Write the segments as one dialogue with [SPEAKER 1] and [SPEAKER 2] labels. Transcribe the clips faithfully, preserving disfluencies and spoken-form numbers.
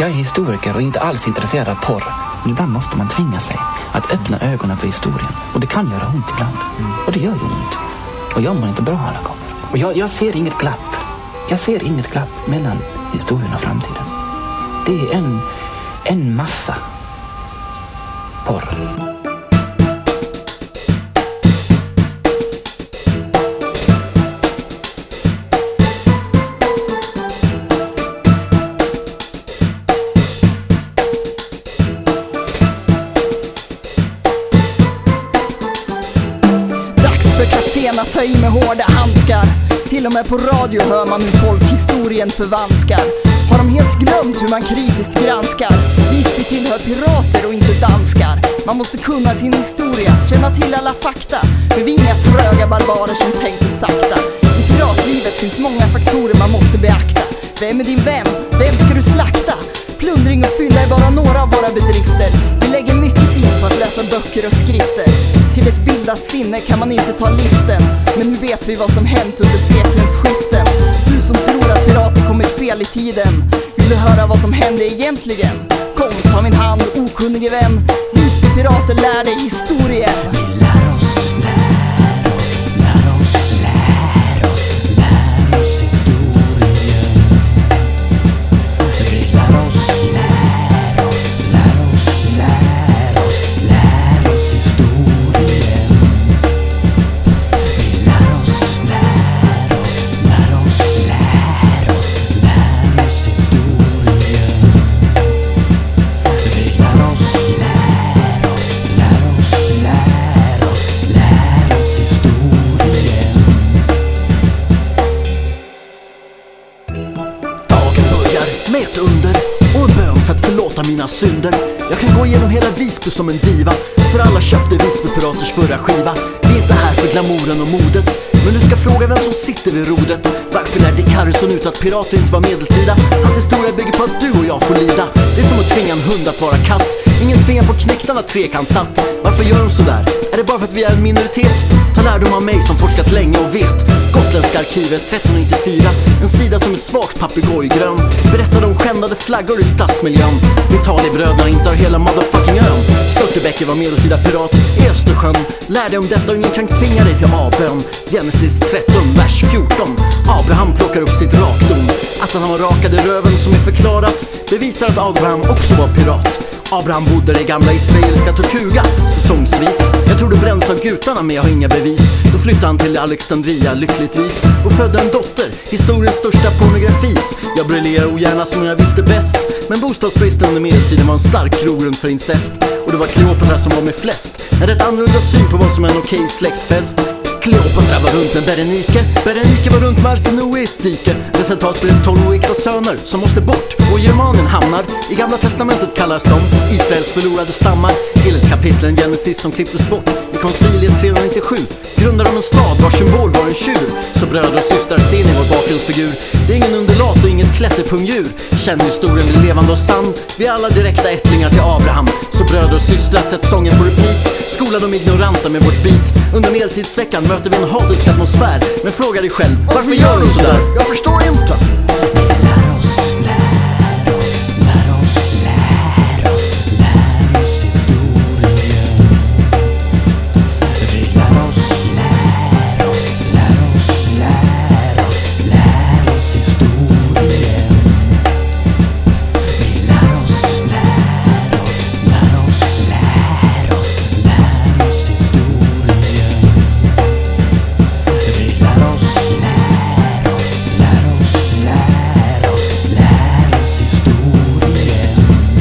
[SPEAKER 1] Jag är historiker och inte alls intresserad av porr. Men ibland måste man tvinga sig att öppna ögonen för historien. Och det kan göra ont ibland. Mm. Och det gör ju ont. Och jag mår inte bra alla gånger. Och jag, jag ser inget glapp. Jag ser inget glapp mellan historien och framtiden. Det är en, en massa porr.
[SPEAKER 2] Att ta i med hårda handskar. Till och med på radio hör man hur folk historien förvanskar. Har de helt glömt hur man kritiskt granskar? Visby tillhör pirater och inte danskar. Man måste kunna sin historia, känna till alla fakta. För vi är inga tröga barbarer som tänker sakta. I piratlivet finns många faktorer man måste beakta. Vem är din vän? Vem ska du slakta? Plundring och fylla är bara några av våra bedrifter. Vi lägger mycket tid på att läsa böcker och skrifter. Till ett bildat sinne kan man inte ta liften. Men nu vet vi vad som hänt under seklens skiften. Du som tror att pirater kommit fel i tiden, vill du höra vad som hände egentligen? Kom, ta min hand, okunnige vän. Visby pirater lär dig historien.
[SPEAKER 3] Vi lär oss, lär oss, lär oss, lär oss, lär oss historien. Vi lär oss, lär oss, lär oss, lär oss, lär oss historien. Vi lär oss, lär oss, lär oss, lär oss, lär oss historien. Vi lär oss, lär oss, lär oss, lär oss, lär oss historien. Dagen börjar med ett under och en bön för att förlåta mina synder. Jag kan gå igenom hela Visby som en diva, för alla köpte Visby Piraters förra skiva. Vi är inte här för glamouren och modet, men du ska fråga vem som sitter vid rodret. Varför lär Dick Harrison ut att pirater inte var medeltida? Hans historia bygger på att du och jag får lida. Det är som att tvinga en hund att vara katt. Ingen tvingar på knäktarna trekantsatt. Varför gör de sådär? Är det bara för att vi är en minoritet? Ta lärdom av mig som forskat länge och vet. Gotländska arkivet tretton nittiofyra, en sida som är svagt papegojgrön. Berättar om skändade flaggor i stadsmiljön. Vitali-bröderna intar hela motherfucking ön. Störtebecker var medeltida pirat i Östersjön. Lär dig om detta och ingen kan tvinga dig till avbön. Genesis tretton, vers fjorton. Abraham plockar upp sitt rakdom. Att han har rakade röven som är förklarat bevisar att Abraham också var pirat. Abraham bodde i gamla israeliska Tortuga säsongsvis. Jag tror det bränns av gutarna, men jag har inga bevis. Då flyttade han till Alexandria lyckligtvis och födde en dotter, historiens största pornografis. Jag briljerar ogärna som jag visste bäst, men bostadsbristen under medeltiden var en stark grogrund för incest. Och det var Kleopatra som var med flest. En rätt annorlunda syn på vad som är en okej släktfest. Kleopatra var runt med Berenike, Berenike var runt med Arsinoe i ett dike. Resultat blev tolv oäkta söner som måste bort, och Germanen hamnar i Gamla testamentet kallas de Israels förlorade stammar. Enligt kapitlen Genesis som klipptes bort i konciliet trehundranittiosju grundar de en stad vars symbol var en tjur. Så bröder och systrar ser ni vår bakgrundsfigur. Det är ingen underlat och inget klätterpungdjur. Känner historien blir levande och sann. Vi är alla direkta ättlingar till Abraham. Så bröder och systrar, sätt sången på repeat. Skola de ignoranta med vårt beat. Under medeltidsveckan möter vi en hatisk atmosfär. Men fråga dig själv, varför, varför gör du sådär? Jag förstår inte. Lär oss, lär oss, lär oss, lär oss, lär oss historien. Vi lär oss, lär oss, lär oss, lär oss, lär oss historien. Vi lär oss, lär oss, lär oss, lär oss, lär oss historien. Vi lär oss, lär oss, lär oss, lär oss, lär oss historien.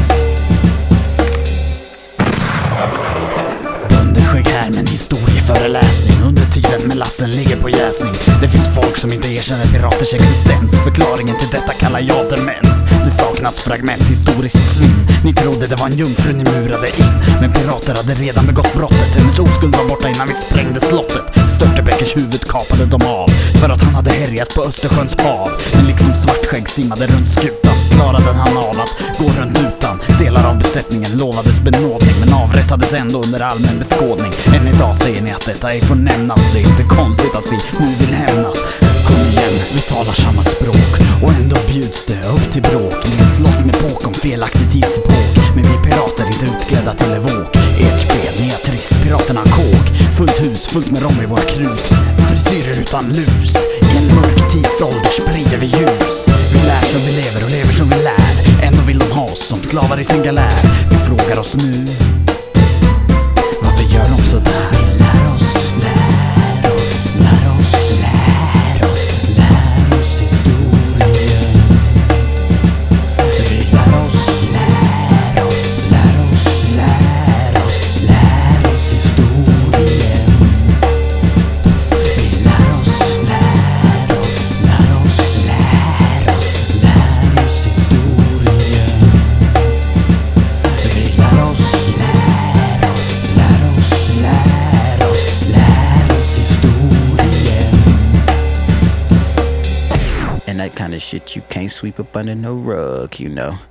[SPEAKER 3] Underskägg här med en historieföreläsning under tiden med lassen ligger på jäsning. Det finns folk som inte erkänner piraters existens. Förklaringen till detta kallar jag demens. Det saknas fragment, historiskt svinn. Ni trodde det var en jungfru ni murade in, men pirater hade redan begått brottet. Hennes oskuld var borta innan vi sprängde slottet. Störtebeckers huvud kapade de av för att han hade härjat på Östersjöns hav. Men liksom svartskägg simmade runt skutan klarade han av att gå runt utan. Delar av besättningen lovades benådning, men avrättades ändå under allmän beskådning. Än idag säger ni att detta ej får nämnas. Det är inte konstigt att vi nu vill hämnas. Kom igen, vi talar samma språk och ändå bjuds det upp till bråk. Ni slåss med epok om felaktig tidsepok. Men vi pirater inte utklädda till evok. Ert spel, ni är trist, piraterna kåk. Fullt hus, fullt med rom i våra krus. Frisyrer utan lus. I en mörk tidsålder sprider vi ljus. Vi lär som vi lever och lever som vi lär. Ändå vill de ha oss som slavar i sin galär. Vi frågar oss nu, varför gör de så där? Vi lär oss, lär oss, lär oss, lär oss, lär oss historien. Vi lär oss, lär oss, lär oss, lär oss, lär oss historien. Vi lär oss, lär oss, lär oss, lär oss, lär oss historien. Vi lär oss, lär oss, lär oss, lär oss, lär oss historien. And that kind of shit you can't sweep up under no rug, you know.